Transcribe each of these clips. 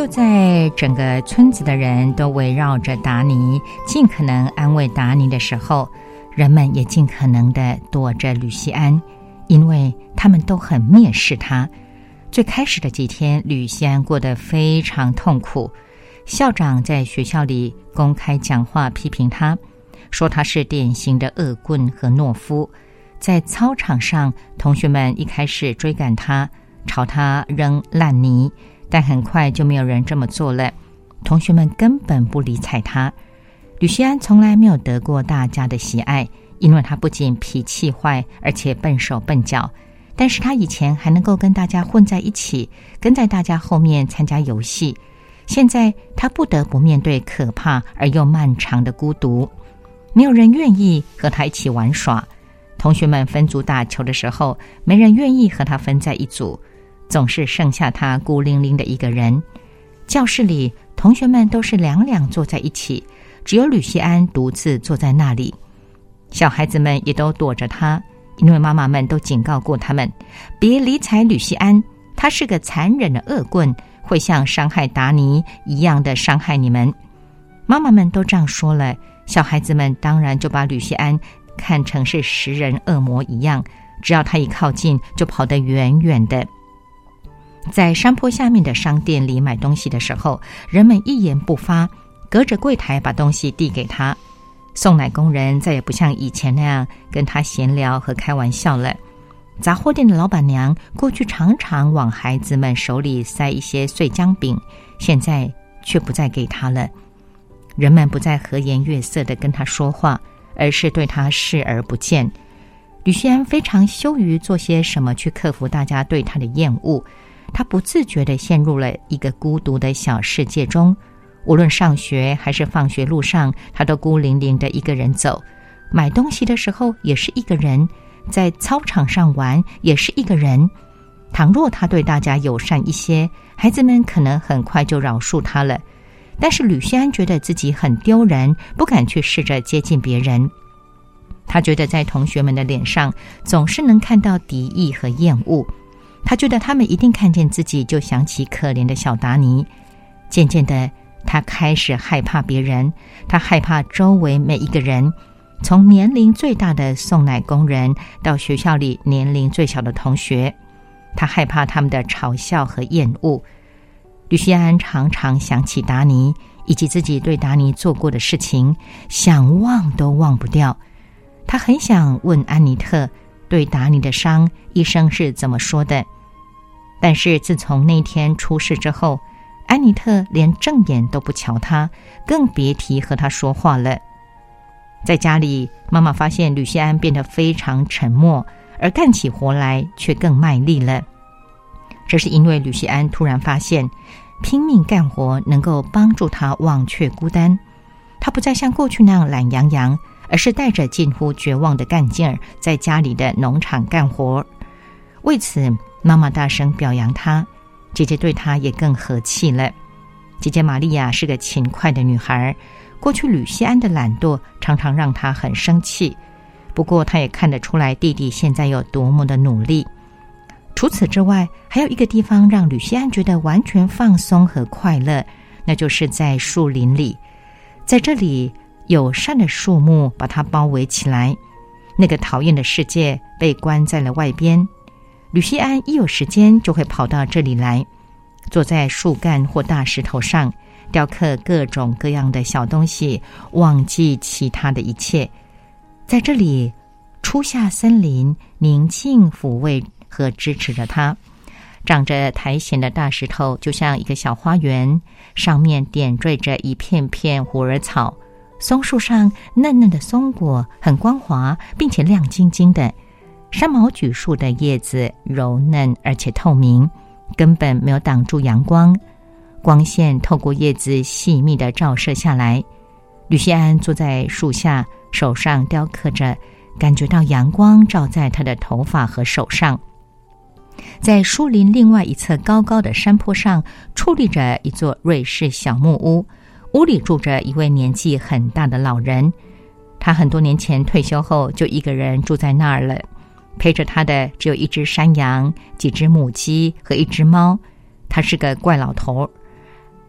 就在整个村子的人都围绕着达尼，尽可能安慰达尼的时候，人们也尽可能地躲着吕西安，因为他们都很蔑视他。最开始的几天，吕西安过得非常痛苦。校长在学校里公开讲话批评他，说他是典型的恶棍和懦夫。在操场上，同学们一开始追赶他，朝他扔烂泥，但很快就没有人这么做了。同学们根本不理睬他。吕西安从来没有得过大家的喜爱，因为他不仅脾气坏，而且笨手笨脚。但是他以前还能够跟大家混在一起，跟在大家后面参加游戏。现在他不得不面对可怕而又漫长的孤独，没有人愿意和他一起玩耍。同学们分组打球的时候，没人愿意和他分在一组，总是剩下他孤零零的一个人。教室里，同学们都是两两坐在一起，只有吕西安独自坐在那里。小孩子们也都躲着他，因为妈妈们都警告过他们，别理睬吕西安，他是个残忍的恶棍，会像伤害达尼一样的伤害你们。妈妈们都这样说了，小孩子们当然就把吕西安看成是食人恶魔一样，只要他一靠近就跑得远远的。在山坡下面的商店里买东西的时候，人们一言不发，隔着柜台把东西递给他。送奶工人再也不像以前那样跟他闲聊和开玩笑了。杂货店的老板娘过去常常往孩子们手里塞一些碎浆饼，现在却不再给他了。人们不再和颜悦色地跟他说话，而是对他视而不见。吕西安非常羞于做些什么去克服大家对他的厌恶，他不自觉地陷入了一个孤独的小世界中。无论上学还是放学路上，他都孤零零的一个人走。买东西的时候也是一个人，在操场上玩也是一个人。倘若他对大家友善一些，孩子们可能很快就饶恕他了。但是吕西安觉得自己很丢人，不敢去试着接近别人。他觉得在同学们的脸上总是能看到敌意和厌恶，他觉得他们一定看见自己就想起可怜的小达尼。渐渐的，他开始害怕别人，他害怕周围每一个人，从年龄最大的送奶工人到学校里年龄最小的同学，他害怕他们的嘲笑和厌恶。吕西安常常想起达尼以及自己对达尼做过的事情，想忘都忘不掉。他很想问安妮特对达尼的伤医生是怎么说的，但是自从那天出事之后，安妮特连正眼都不瞧他，更别提和他说话了。在家里，妈妈发现吕西安变得非常沉默，而干起活来却更卖力了。这是因为吕西安突然发现，拼命干活能够帮助他忘却孤单。他不再像过去那样懒洋洋，而是带着近乎绝望的干劲儿，在家里的农场干活。为此，妈妈大声表扬他，姐姐对他也更和气了。姐姐玛利亚是个勤快的女孩，过去吕西安的懒惰常常让她很生气，不过她也看得出来弟弟现在有多么的努力。除此之外，还有一个地方让吕西安觉得完全放松和快乐，那就是在树林里。在这里，友善的树木把它包围起来，那个讨厌的世界被关在了外边。吕西安一有时间就会跑到这里来，坐在树干或大石头上，雕刻各种各样的小东西，忘记其他的一切。在这里，初夏森林宁静抚慰和支持着他。长着苔藓的大石头就像一个小花园，上面点缀着一片片虎耳草。松树上嫩嫩的松果很光滑，并且亮晶晶的。山毛榉树的叶子柔嫩而且透明，根本没有挡住阳光，光线透过叶子细密地照射下来。吕西安坐在树下，手上雕刻着，感觉到阳光照在他的头发和手上。在树林另外一侧高高的山坡上，矗立着一座瑞士小木屋，屋里住着一位年纪很大的老人。他很多年前退休后就一个人住在那儿了，陪着他的只有一只山羊、几只母鸡和一只猫。他是个怪老头。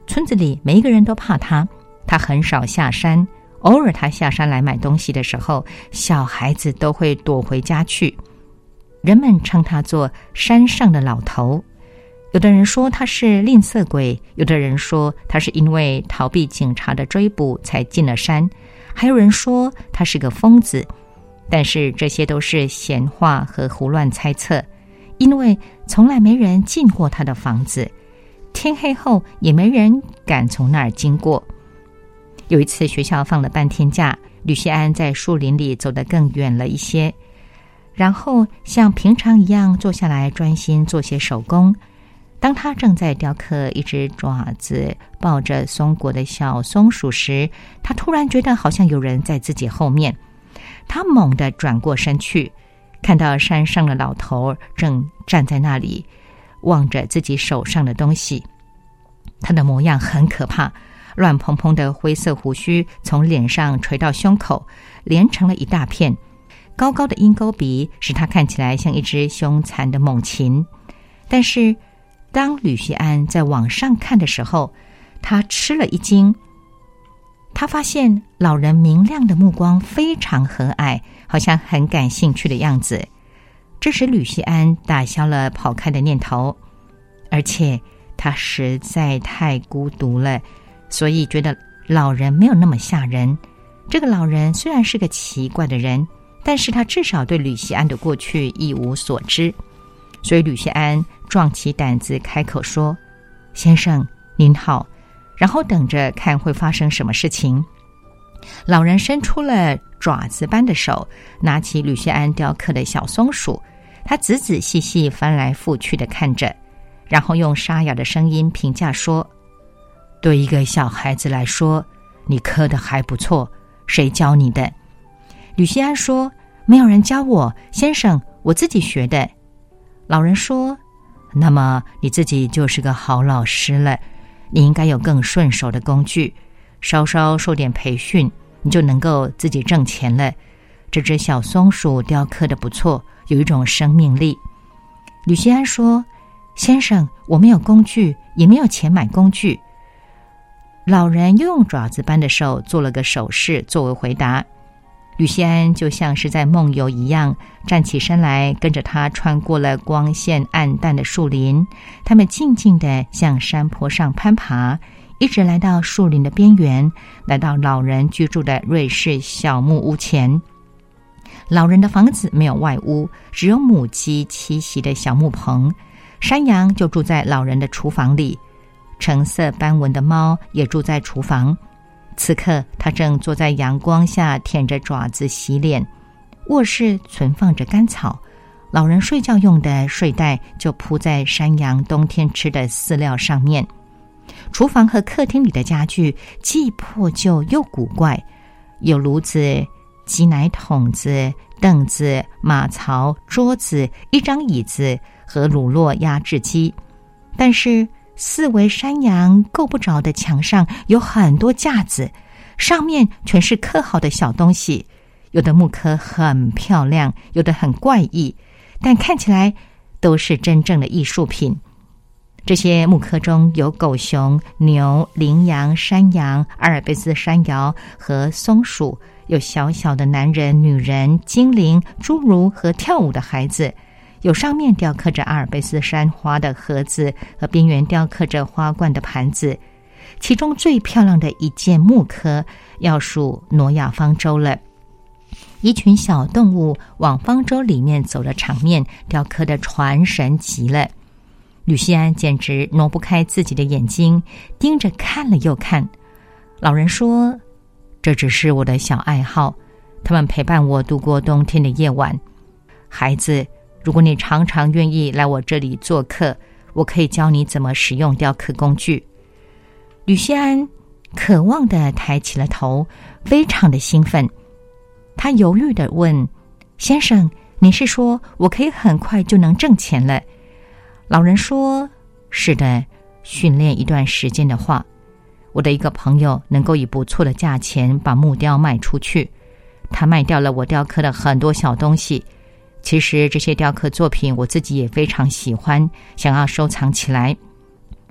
村子里每一个人都怕他，他很少下山，偶尔他下山来买东西的时候，小孩子都会躲回家去。人们称他做山上的老头，有的人说他是吝啬鬼，有的人说他是因为逃避警察的追捕才进了山，还有人说他是个疯子。但是这些都是闲话和胡乱猜测，因为从来没人进过他的房子，天黑后也没人敢从那儿经过。有一次学校放了半天假，吕锡安在树林里走得更远了一些，然后像平常一样坐下来专心做些手工。当他正在雕刻一只爪子抱着松果的小松鼠时，他突然觉得好像有人在自己后面。他猛地转过身去，看到山上的老头正站在那里望着自己手上的东西。他的模样很可怕，乱蓬蓬的灰色胡须从脸上垂到胸口，连成了一大片，高高的鹰钩鼻使他看起来像一只凶残的猛禽。但是当吕锡安在往上看的时候，他吃了一惊。他发现老人明亮的目光非常和蔼，好像很感兴趣的样子。这时吕锡安打消了跑开的念头，而且他实在太孤独了，所以觉得老人没有那么吓人。这个老人虽然是个奇怪的人，但是他至少对吕锡安的过去一无所知。所以吕锡安壮起胆子开口说：“先生您好。”然后等着看会发生什么事情。老人伸出了爪子般的手，拿起吕锡安雕刻的小松鼠，他仔仔细细翻来覆去地看着，然后用沙哑的声音评价说：“对一个小孩子来说，你刻得还不错，谁教你的？”吕锡安说：“没有人教我，先生，我自己学的。”老人说：“那么你自己就是个好老师了。你应该有更顺手的工具，稍稍受点培训，你就能够自己挣钱了。这只小松鼠雕刻得不错，有一种生命力。”吕锡安说：“先生，我没有工具，也没有钱买工具。”老人又用爪子般的手做了个手势作为回答。吕锡安就像是在梦游一样，站起身来，跟着他穿过了光线暗淡的树林。他们静静地向山坡上攀爬，一直来到树林的边缘，来到老人居住的瑞士小木屋前。老人的房子没有外屋，只有母鸡栖息的小木棚。山羊就住在老人的厨房里，橙色斑纹的猫也住在厨房。此刻他正坐在阳光下舔着爪子洗脸。卧室存放着干草，老人睡觉用的睡袋就铺在山羊冬天吃的饲料上面。厨房和客厅里的家具既破旧又古怪，有炉子、挤奶桶子、凳子、马槽、桌子、一张椅子和乳酪压制机。但是四围山羊够不着的墙上有很多架子，上面全是刻好的小东西，有的木刻很漂亮，有的很怪异，但看起来都是真正的艺术品。这些木刻中有狗熊、牛、羚羊、山羊、阿尔卑斯山羊和松鼠，有小小的男人、女人、精灵、侏儒和跳舞的孩子，有上面雕刻着阿尔卑斯山花的盒子和边缘雕刻着花冠的盘子。其中最漂亮的一件木刻要数挪亚方舟了。一群小动物往方舟里面走的场面雕刻的传神极了。吕锡安简直挪不开自己的眼睛，盯着看了又看。老人说：“这只是我的小爱好，他们陪伴我度过冬天的夜晚。孩子，如果你常常愿意来我这里做客，我可以教你怎么使用雕刻工具。”吕锡安渴望地抬起了头，非常的兴奋。他犹豫地问：“先生，你是说我可以很快就能挣钱了？”老人说：“是的，训练一段时间的话，我的一个朋友能够以不错的价钱把木雕卖出去。他卖掉了我雕刻的很多小东西。其实这些雕刻作品我自己也非常喜欢，想要收藏起来。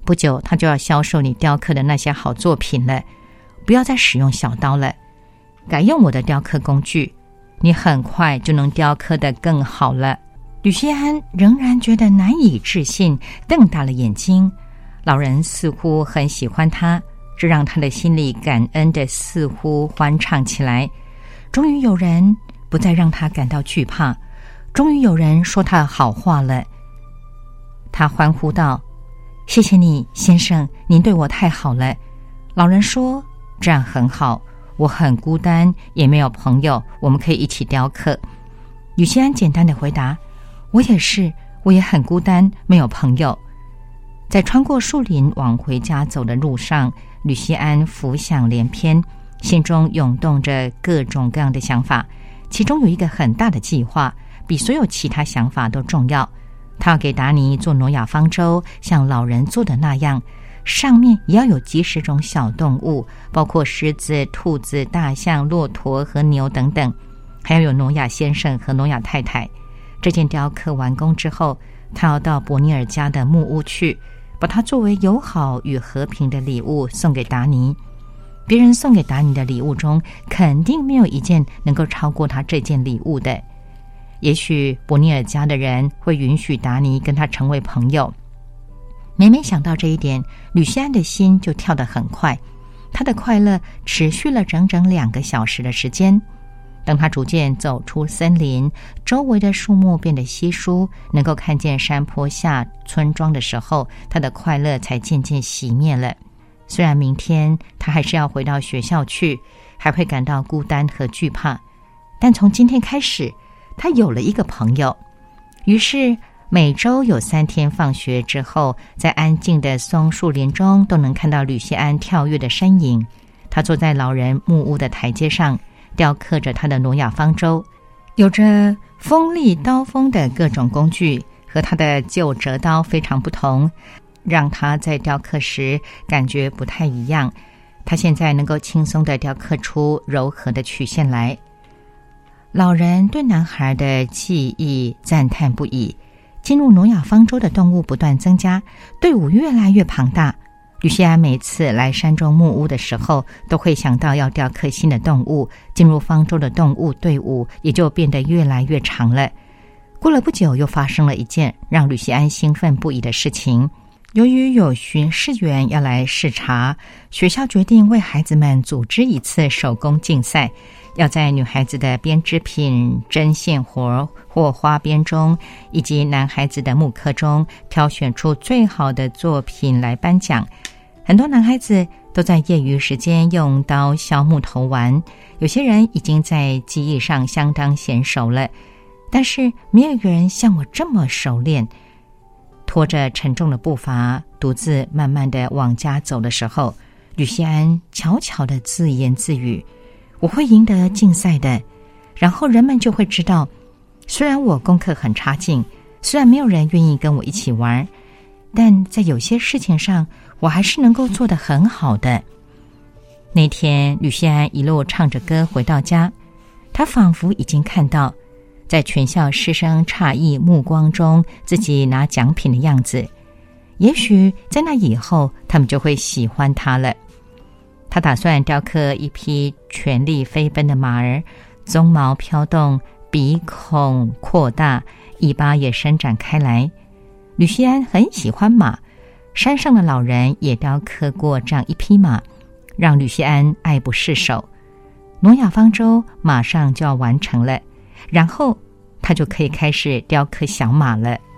不久他就要销售你雕刻的那些好作品了，不要再使用小刀了，改用我的雕刻工具，你很快就能雕刻得更好了。吕西安仍然觉得难以置信，瞪大了眼睛。老人似乎很喜欢他，这让他的心里感恩的似乎欢畅起来。终于有人不再让他感到惧怕，终于有人说他好话了。他欢呼道：谢谢你，先生，您对我太好了。老人说：这样很好，我很孤单，也没有朋友，我们可以一起雕刻。吕西安简单的回答：我也是，我也很孤单，没有朋友。在穿过树林往回家走的路上，吕西安浮想联翩，心中涌动着各种各样的想法，其中有一个很大的计划，比所有其他想法都重要。他要给达尼做挪亚方舟，像老人做的那样，上面也要有几十种小动物，包括狮子、兔子、大象、骆驼和牛等等，还要有挪亚先生和挪亚太太。这件雕刻完工之后，他要到伯尼尔家的木屋去，把它作为友好与和平的礼物送给达尼。别人送给达尼的礼物中，肯定没有一件能够超过他这件礼物的。也许伯尼尔家的人会允许达尼跟他成为朋友。每每想到这一点，吕西安的心就跳得很快。他的快乐持续了整整2个小时的时间。当他逐渐走出森林，周围的树木变得稀疏，能够看见山坡下村庄的时候，他的快乐才渐渐熄灭了。虽然明天他还是要回到学校去，还会感到孤单和惧怕，但从今天开始，他有了一个朋友。于是每周有3天放学之后，在安静的松树林中都能看到吕西安跳跃的身影。他坐在老人木屋的台阶上，雕刻着他的挪亚方舟，有着锋利刀锋的各种工具，和他的旧折刀非常不同，让他在雕刻时感觉不太一样。他现在能够轻松地雕刻出柔和的曲线来。老人对男孩的技艺赞叹不已。进入挪亚方舟的动物不断增加，队伍越来越庞大。吕西安每次来山中木屋的时候，都会想到要雕刻新的动物，进入方舟的动物队伍也就变得越来越长了。过了不久，又发生了一件让吕西安兴奋不已的事情。由于有巡视员要来视察，学校决定为孩子们组织一次手工竞赛，要在女孩子的编织品、针线活或花边中，以及男孩子的木刻中挑选出最好的作品来颁奖。很多男孩子都在业余时间用刀削木头玩，有些人已经在技艺上相当娴熟了，但是没有一个人像我这么熟练。拖着沉重的步伐，独自慢慢地往家走的时候，吕西安悄悄地自言自语：我会赢得竞赛的，然后人们就会知道，虽然我功课很差劲，虽然没有人愿意跟我一起玩，但在有些事情上我还是能够做得很好的。那天吕西安一路唱着歌回到家，他仿佛已经看到在全校师生诧异目光中自己拿奖品的样子，也许在那以后他们就会喜欢他了。他打算雕刻一匹全力飞奔的马儿，鬃毛飘动，鼻孔扩大，尾巴也伸展开来。吕西安很喜欢马，山上的老人也雕刻过这样一匹马，让吕西安爱不释手。挪亚方舟马上就要完成了，然后他就可以开始雕刻小马了。